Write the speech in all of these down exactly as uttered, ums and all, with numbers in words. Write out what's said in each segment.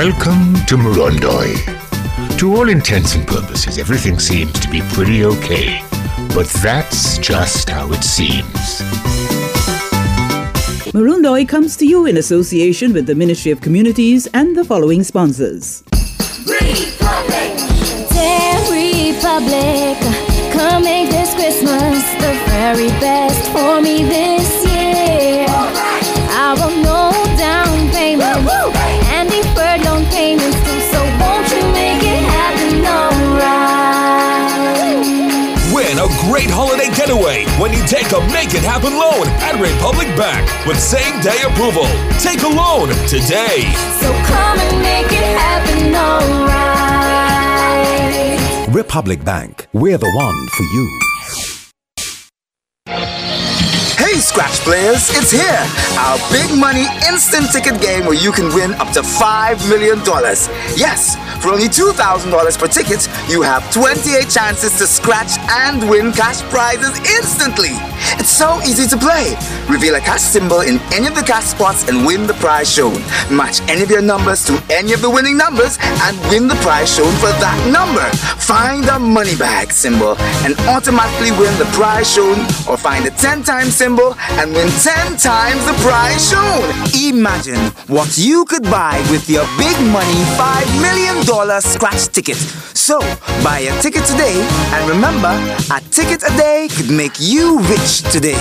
Welcome to Murundoi. To all intents and purposes, everything seems to be pretty okay. But that's just how it seems. Murundoi comes to you in association with the Ministry of Communities and the following sponsors. Republic! Dear Republic, come make this Christmas the very best for me this year. I want no down payment and deferred loan payments too, so won't you make it happen alright? Win a great holiday getaway when you take a Make It Happen loan at Republic Bank with same-day approval. Take a loan today. So come and make it happen alright. Republic Bank, we're the one for you. Hey Scratch players, it's here! Our big money instant ticket game where you can win up to five million dollars. Yes, for only two thousand dollars per ticket, you have twenty-eight chances to scratch and win cash prizes instantly. It's so easy to play. Reveal a cash symbol in any of the cash spots and win the prize shown. Match any of your numbers to any of the winning numbers and win the prize shown for that number. Find a money bag symbol and automatically win the prize shown, or find a ten times symbol and win ten times the prize shown. Imagine what you could buy with your big money five million dollars scratch ticket. So, buy a ticket today, and remember, a ticket a day could make you rich today.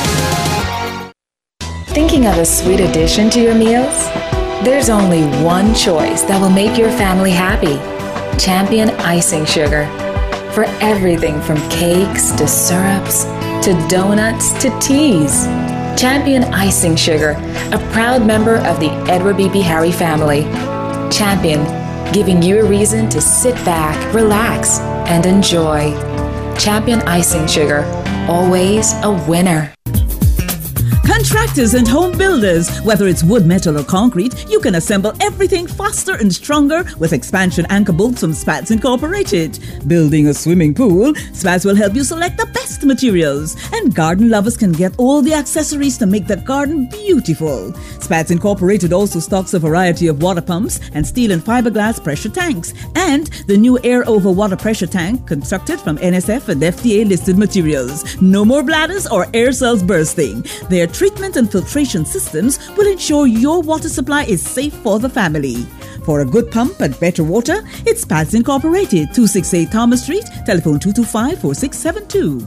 Thinking of a sweet addition to your meals? There's only one choice that will make your family happy. Champion Icing Sugar. For everything from cakes to syrups to donuts to teas. Champion Icing Sugar, a proud member of the Edward B P Harry family. Champion, giving you a reason to sit back, relax, and enjoy. Champion Icing Sugar, always a winner. Contractors and home builders, whether it's wood, metal, or concrete, you can assemble everything faster and stronger with expansion anchor bolts from Spats Incorporated. Building a swimming pool, Spats will help you select the best materials. And garden lovers can get all the accessories to make the garden beautiful. Spats Incorporated also stocks a variety of water pumps and steel and fiberglass pressure tanks. And the new air over water pressure tank constructed from N S F and F D A listed materials. No more bladders or air cells bursting. Their treatment and filtration systems will ensure your water supply is safe for the family. For a good pump and better water, it's Spats Incorporated, two sixty-eight Thomas Street, telephone two two five, four six seven two.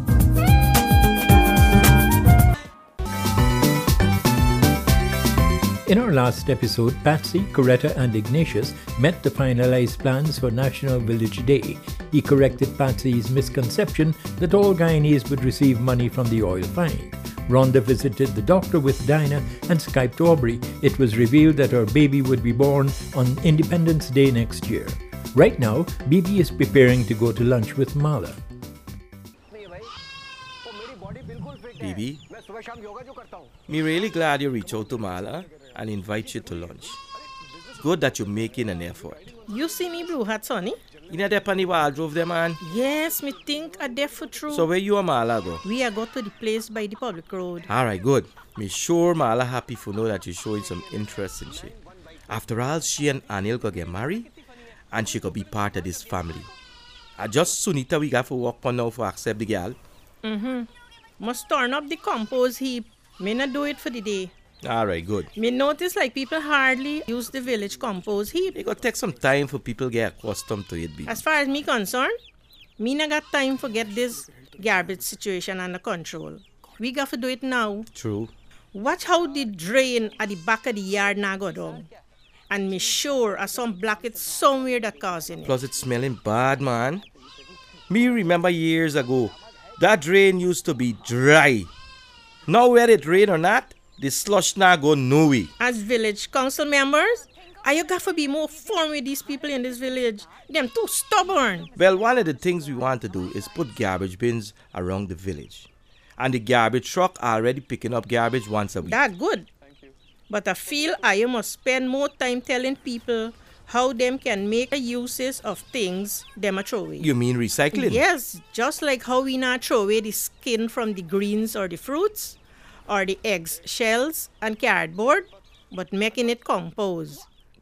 In our last episode, Patsy, Coretta and Ignatius met to finalize plans for National Village Day. He corrected Patsy's misconception that all Guyanese would receive money from the oil find. Rhonda visited the doctor with Dinah and Skyped Aubrey. It was revealed that her baby would be born on Independence Day next year. Right now, Bibi is preparing to go to lunch with Mala. Bibi, me really glad you reached out to Mala and invite you to lunch. Good that you're making an effort. You see me blue hat, Sonny? You know that Pani wardrobe there, man? Yes, me think a deaf for true. So where you and Mala go? We are go to the place by the public road. Alright, good. Me sure Mala happy for know that you showing some interest in she. After all, she and Anil go get married and she could be part of this family. I just Sunita we got for work on now for accept the girl. Mm-hmm. Must turn up the compost heap. Me not do it for the day. Alright, good. Me notice like people hardly use the village compost heap. It gonna take some time for people get accustomed to it, B. As far as me concerned, me not got time to get this garbage situation under control. We got to do it now. True. Watch how the drain at the back of the yard now go down. And me sure are some blockage somewhere that causing it. Plus it's smelling bad, man. Me remember years ago, that drain used to be dry. Now whether it rain or not, the slush now go nowhere. As village council members, I you got to be more firm with these people in this village. Them too stubborn. Well, one of the things we want to do is put garbage bins around the village. And the garbage truck already picking up garbage once a week. That good. But I feel I must spend more time telling people how them can make uses of things them a throw away. You mean recycling? Yes, just like how we not throw away the skin from the greens or the fruits, or the eggs, shells, and cardboard, but making it compost.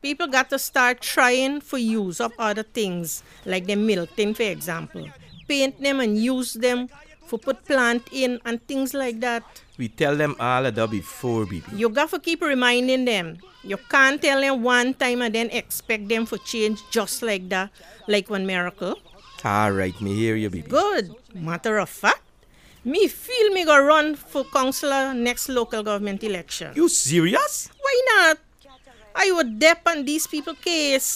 People got to start trying for use of other things, like the milk tin, for example. Paint them and use them for put plant in and things like that. We tell them all of that before, baby. You got to keep reminding them. You can't tell them one time and then expect them for change just like that, like one miracle. All right, me hear you, baby. Good. Matter of fact, me feel me go run for councillor next local government election. You serious? Why not? I would dep on these people case.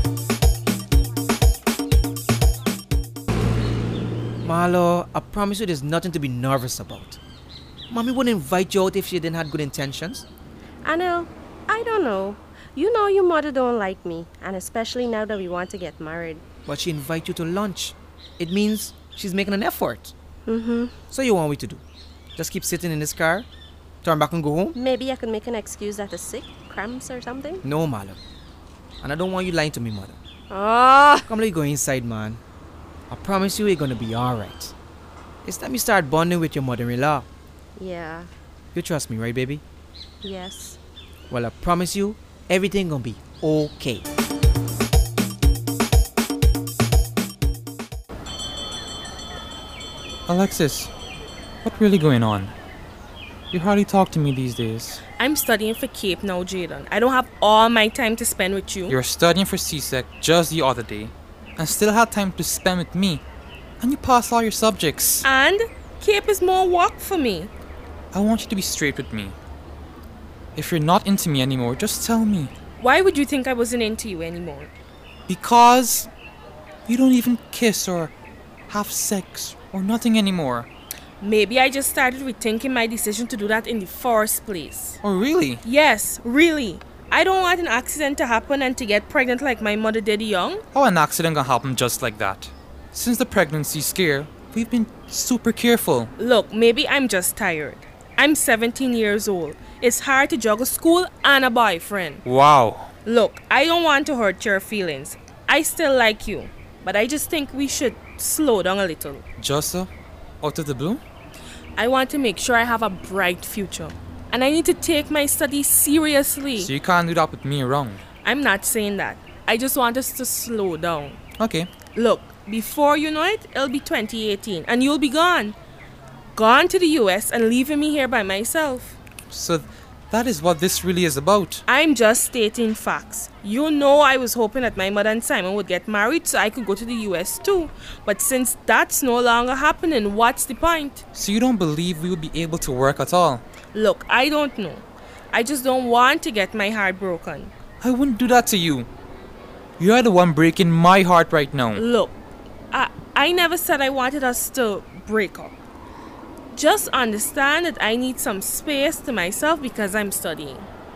Marlo, I promise you there's nothing to be nervous about. Mommy wouldn't invite you out if she didn't have good intentions. Anil, I don't know. You know your mother don't like me, and especially now that we want to get married. But she invite you to lunch. It means she's making an effort. Mm-hmm. So you want me to do? Just keep sitting in this car? Turn back and go home? Maybe I could make an excuse that is sick, cramps or something? No, Marlo. And I don't want you lying to me, mother. Oh. Come, let me go inside, man. I promise you it's gonna be alright. It's time you start bonding with your mother-in-law. Yeah. You trust me, right, baby? Yes. Well, I promise you, everything gonna be okay. Alexis, what really going on? You hardly talk to me these days. I'm studying for CAPE now, Jaden. I don't have all my time to spend with you. You were studying for C S E C just the other day and still had time to spend with me. And you passed all your subjects. And CAPE is more work for me. I want you to be straight with me. If you're not into me anymore, just tell me. Why would you think I wasn't into you anymore? Because you don't even kiss or have sex or nothing anymore. Maybe I just started rethinking my decision to do that in the first place. Oh, really? Yes, really. I don't want an accident to happen and to get pregnant like my mother did young. How an accident gonna happen just like that? Since the pregnancy scare, we've been super careful. Look, maybe I'm just tired. I'm seventeen years old. It's hard to juggle school and a boyfriend. Wow. Look, I don't want to hurt your feelings. I still like you. But I just think we should slow down a little. Just uh, out of the blue? I want to make sure I have a bright future. And I need to take my studies seriously. So you can't do that with me around? I'm not saying that. I just want us to slow down. Okay. Look, before you know it, it'll be twenty eighteen and you'll be gone. Gone to the U S and leaving me here by myself. So that is what this really is about. I'm just stating facts. You know I was hoping that my mother and Simon would get married so I could go to the U S too. But since that's no longer happening, what's the point? So you don't believe we would be able to work at all? Look, I don't know. I just don't want to get my heart broken. I wouldn't do that to you. You're the one breaking my heart right now. Look, I, I never said I wanted us to break up. Just understand that I need some space to myself because I'm studying.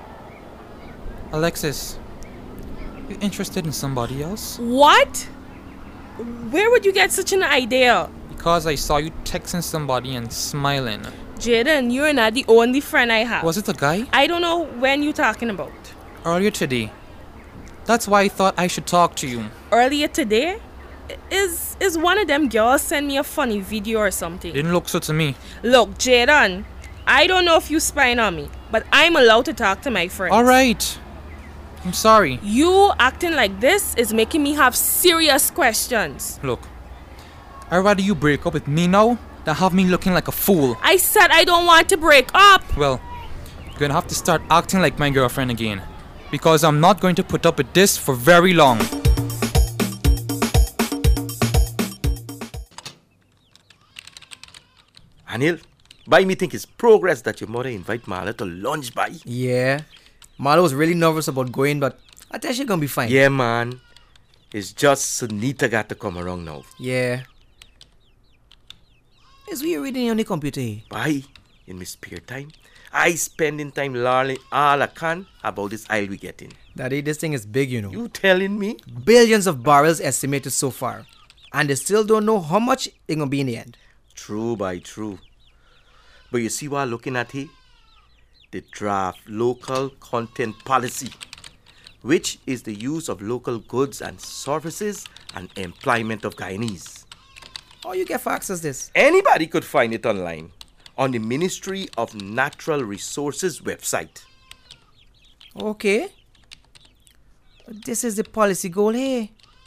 Alexis, you interested in somebody else? What? Where would you get such an idea? Because I saw you texting somebody and smiling. Jaden, you're not the only friend I have. Was it a guy? I don't know when you're talking about. Earlier today. That's why I thought I should talk to you. Earlier today? Is is one of them girls send me a funny video or something? Didn't look so to me. Look, Jaden, I don't know if you spying on me, but I'm allowed to talk to my friends. Alright. I'm sorry. You acting like this is making me have serious questions. Look, I'd rather you break up with me now than have me looking like a fool. I said I don't want to break up. Well, you're gonna have to start acting like my girlfriend again. Because I'm not going to put up with this for very long. Anil, by me think it's progress that your mother invite Marla to lunch by. Yeah. Marla was really nervous about going, but I think she's gonna be fine. Yeah, man. It's just Sunita got to come around now. Yeah. Is we reading on the computer? Bye. In my spare time, I spending time learning all I can about this oil we getting. Daddy, this thing is big, you know. You telling me? Billions of barrels estimated so far. And they still don't know how much it's gonna be in the end. True by true. But you see what I'm looking at here? The draft local content policy, which is the use of local goods and services and employment of Guyanese. How you get for access this? Anybody could find it online on the Ministry of Natural Resources website. Okay. This is the policy goal here.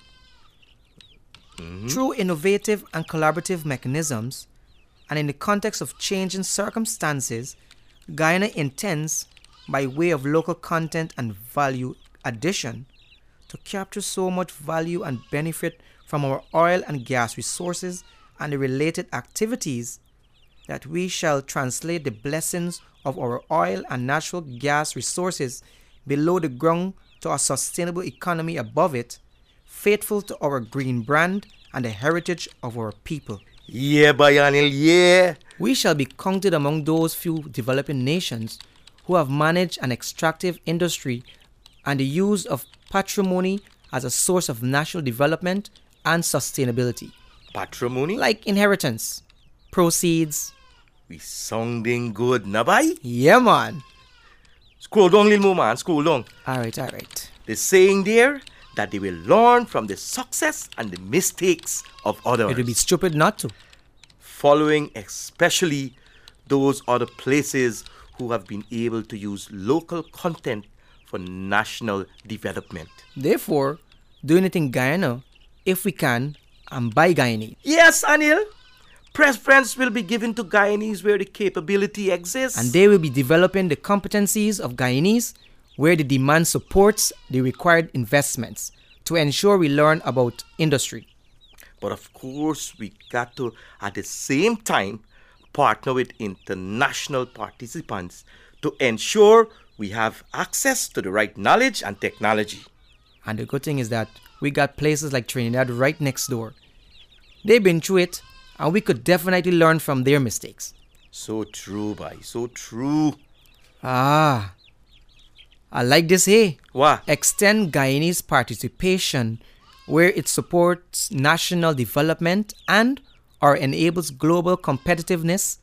Mm-hmm. Through innovative and collaborative mechanisms, and in the context of changing circumstances, Guyana intends, by way of local content and value addition, to capture so much value and benefit from our oil and gas resources and the related activities that we shall translate the blessings of our oil and natural gas resources below the ground to a sustainable economy above it, faithful to our green brand and the heritage of our people. Yeah, Bayanil, yeah. We shall be counted among those few developing nations who have managed an extractive industry and the use of patrimony as a source of national development and sustainability. Patrimony? Like inheritance, proceeds. We sounding good, nabai? Yeah, man. Scroll down, little more, man. Scroll down. All right, all right. The saying there that they will learn from the success and the mistakes of others. It would be stupid not to. Following especially those other places who have been able to use local content for national development. Therefore, doing it in Guyana, if we can, and by Guyanese. Yes, Anil. Preference will be given to Guyanese where the capability exists. And they will be developing the competencies of Guyanese where the demand supports the required investments to ensure we learn about industry. But of course, we got to, at the same time, partner with international participants to ensure we have access to the right knowledge and technology. And the good thing is that we got places like Trinidad right next door. They've been through it, and we could definitely learn from their mistakes. So true, boy. So true. Ah, I like this here. What? Extend Guyanese participation where it supports national development and or enables global competitiveness.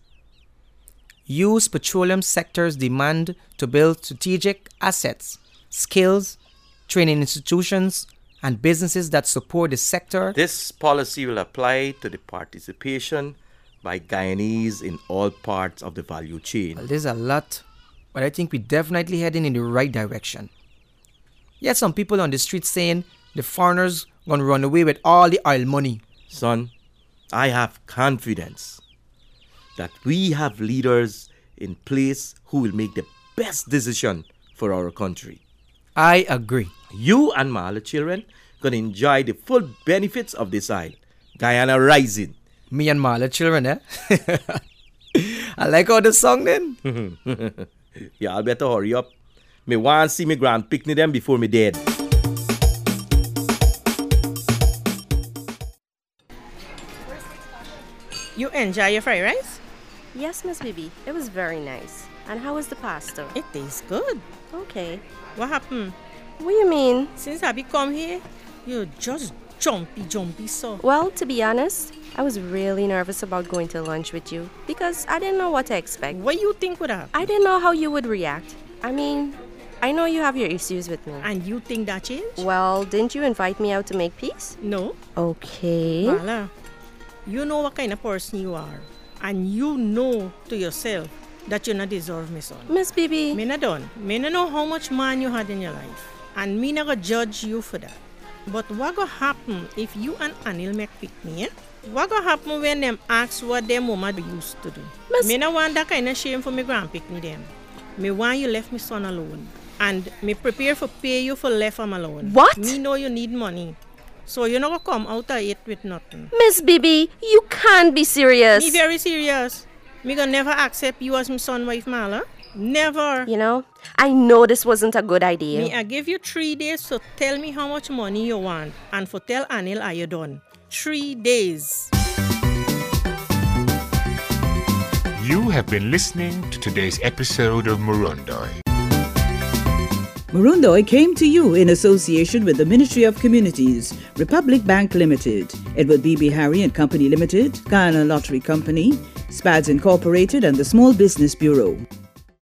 Use petroleum sector's demand to build strategic assets, skills, training institutions, and businesses that support the sector. This policy will apply to the participation by Guyanese in all parts of the value chain. Well, there's a lot, but I think we're definitely heading in the right direction. Yet some people on the street saying the foreigners gonna run away with all the oil money. Son, I have confidence that we have leaders in place who will make the best decision for our country. I agree. You and my other children gonna enjoy the full benefits of this isle. Guyana rising. Me and my other children, eh? I like all the song then. Yeah, I better hurry up. Me want to see me grand picnic them before me dead. You enjoy your fried rice? Yes, Miss Bibi. It was very nice. And how was the pasta? It tastes good. Okay. What happened? What do you mean? Since I become here, you're just jumpy, jumpy so. Well, to be honest, I was really nervous about going to lunch with you because I didn't know what to expect. What you think would happen? I didn't know how you would react. I mean, I know you have your issues with me. And you think that changed? Well, didn't you invite me out to make peace? No. Okay. Mala, you know what kind of person you are. And you know to yourself that you not deserve me, son. Miss Bibi. Me not done. Me not know how much man you had in your life. And me not gonna judge you for that. But what gonna happen if you and Anil make picnic, eh? What gonna happen when them ask what their mama used to do? Miss me not want that kind of shame for me grand picnic them. Me want you left me son alone. And me prepare for pay you for left him alone. What? Me know you need money. So you're not gonna come out of it with nothing. Miss Bibi, you can't be serious. Me very serious. Me gonna never accept you as my son wife, Mala. Never. You know, I know this wasn't a good idea. Me, I give you three days to tell me how much money you want. And for tell Anil are you done. Three days. You have been listening to today's episode of Murundoi. Murundoi came to you in association with the Ministry of Communities, Republic Bank Limited, Edward B B Harry and Company Limited, Guyana Lottery Company, Spads Incorporated and the Small Business Bureau.